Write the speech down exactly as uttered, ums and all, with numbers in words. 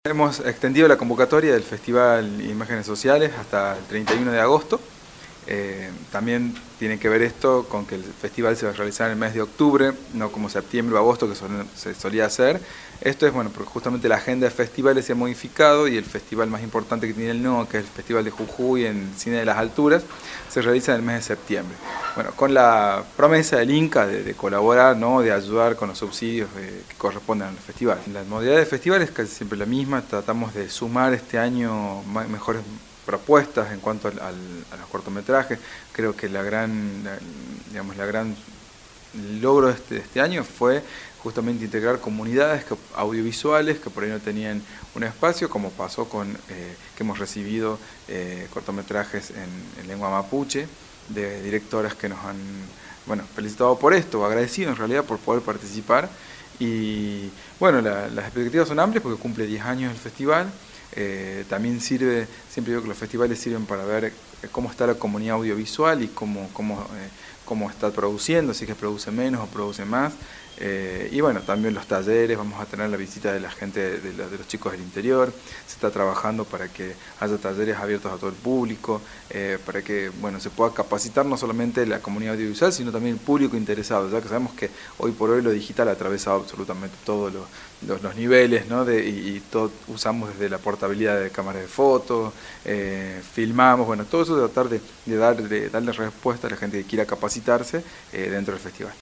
Hemos extendido la convocatoria del Festival Imágenes Sociales hasta el treinta y uno de agosto. Eh, también tiene que ver esto con que el festival se va a realizar en el mes de octubre, no como septiembre o agosto que sol, se solía hacer. Esto es bueno porque justamente la agenda de festivales se ha modificado y el festival más importante que tiene el N O A, que es el Festival de Jujuy en Cine de las Alturas, se realiza en el mes de septiembre. Bueno, con la promesa del Inca de, de colaborar, ¿no? De ayudar con los subsidios eh, que corresponden al festival. La modalidad de festival es casi siempre la misma, tratamos de sumar este año mejores propuestas en cuanto al, al, a los cortometrajes. Creo que la gran, la, digamos, la gran logro de este, de este año fue justamente integrar comunidades que, audiovisuales que por ahí no tenían un espacio, como pasó con eh, que hemos recibido eh, cortometrajes en, en lengua mapuche, de directoras que nos han bueno, felicitado por esto, agradecido en realidad por poder participar. Y bueno, la, las expectativas son amplias porque cumple diez años el festival. Eh, también sirve, siempre digo que los festivales sirven para ver cómo está la comunidad audiovisual y cómo, cómo, eh, cómo está produciendo, si es que produce menos o produce más. Eh, y bueno, también los talleres, vamos a tener la visita de la gente, de, de, de los chicos del interior. Se está trabajando para que haya talleres abiertos a todo el público, eh, para que bueno, se pueda capacitar no solamente la comunidad audiovisual, sino también el público interesado, ya que sabemos que hoy por hoy lo digital ha atravesado absolutamente todos los, los, los niveles, ¿no? de, y, y todo usamos desde la portabilidad de cámaras de fotos, eh, filmamos, bueno, todo eso de tratar de, de, dar, de darle respuesta a la gente que quiera capacitarse eh, dentro del festival.